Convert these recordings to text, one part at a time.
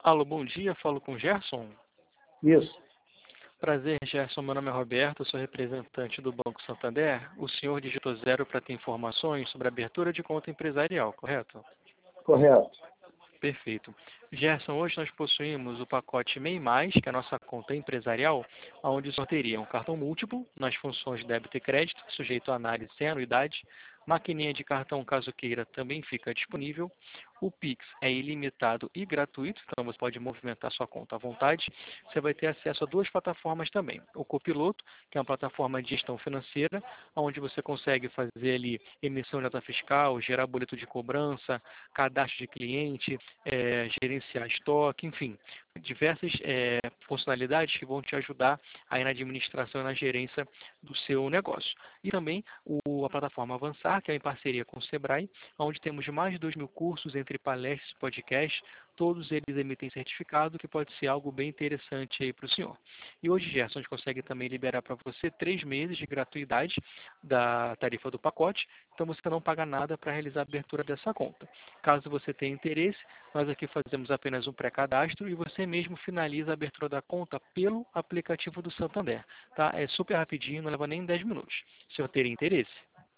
Alô, bom dia, falo com o Gerson. Isso, Prazer, Gerson, meu nome é Roberto, sou representante do Banco Santander. O senhor digitou 0 para ter informações sobre a abertura de conta empresarial, correto? correto. Perfeito. Gerson, hoje nós possuímos o pacote MEI+, que é a nossa conta empresarial, onde sortearia um cartão múltiplo nas funções de débito e crédito, sujeito a análise sem anuidade. Maquininha de cartão, caso queira, também fica disponível. O Pix é ilimitado e gratuito, então você pode movimentar sua conta à vontade. Você vai ter acesso a duas plataformas também. O Copiloto, que é uma plataforma de gestão financeira, onde você consegue fazer ali emissão de nota fiscal, gerar boleto de cobrança, cadastro de cliente, gerenciar estoque, enfim, diversas funcionalidades que vão te ajudar aí na administração e na gerência do seu negócio. E também a plataforma Avançar, que é em parceria com o Sebrae, onde temos mais de 2.000 cursos entre palestras e podcasts. Todos eles emitem certificado, que pode ser algo bem interessante aí para o senhor. E hoje, Gerson, a gente consegue também liberar para você 3 meses de gratuidade da tarifa do pacote, então você não paga nada para realizar a abertura dessa conta. Caso você tenha interesse, nós aqui fazemos apenas um pré-cadastro e você mesmo finaliza a abertura da conta pelo aplicativo do Santander. Tá? É super rapidinho, não leva nem 10 minutos. O senhor teria interesse?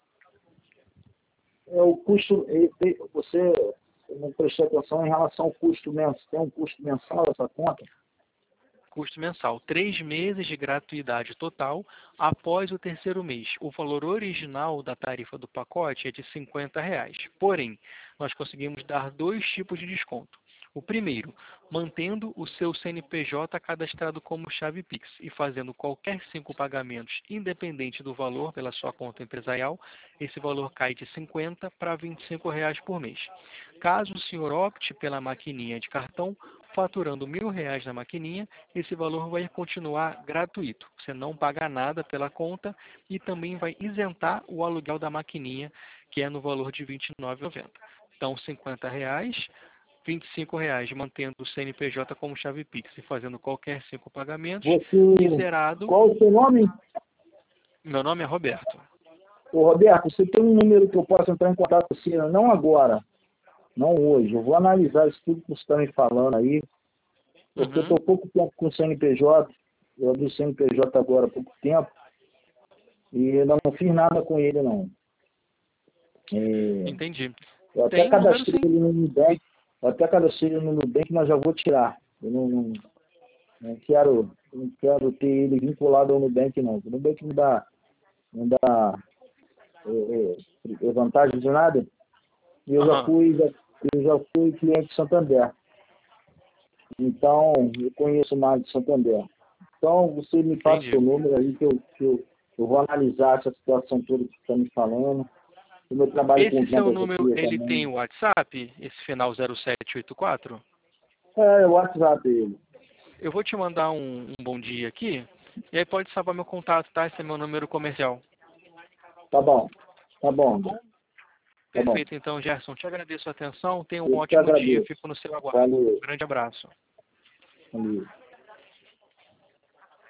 O custo, você não prestou atenção em relação ao custo mensal. Tem um custo mensal essa conta? Custo mensal, 3 meses de gratuidade total após o terceiro mês. O valor original da tarifa do pacote é de R$ 50. Porém, nós conseguimos dar 2 tipos de desconto. O primeiro, mantendo o seu CNPJ cadastrado como chave Pix e fazendo qualquer 5 pagamentos, independente do valor pela sua conta empresarial, esse valor cai de R$ 50 para R$ 25 por mês. Caso o senhor opte pela maquininha de cartão, faturando R$ 1.000 na maquininha, esse valor vai continuar gratuito. Você não paga nada pela conta e também vai isentar o aluguel da maquininha, que é no valor de R$ 29,90. Então, R$ 50, R$ 25 mantendo o CNPJ como chave Pix e fazendo qualquer 5 pagamentos. E zerado. Qual o seu nome? Meu nome é Roberto. Ô, Roberto, você tem um número que eu posso entrar em contato com você? Não agora, não hoje. Eu vou analisar isso tudo que você está me falando aí. Porque eu estou pouco tempo com o CNPJ. Eu abri o CNPJ agora há pouco tempo. E eu não fiz nada com ele, não. Entendi. Eu até cadastrei ele no Nubank. Mas já vou tirar. Eu não quero ter ele vinculado ao Nubank, não. O Nubank não dá vantagem de nada. E eu já fui cliente de Santander. Então, eu conheço mais de Santander. Então, você me passa o seu número aí que eu vou analisar essa situação toda que você está me falando. O meu trabalho esse seu número, ele tem o WhatsApp? Esse final 0784? É o WhatsApp dele. Eu vou te mandar um bom dia aqui, e aí pode salvar meu contato, tá? Esse é meu número comercial. Tá bom. Tá bom? Perfeito, então, Gerson. Te agradeço a atenção. Tenha um ótimo dia. Fico no seu aguardo. Valeu. Um grande abraço. Valeu.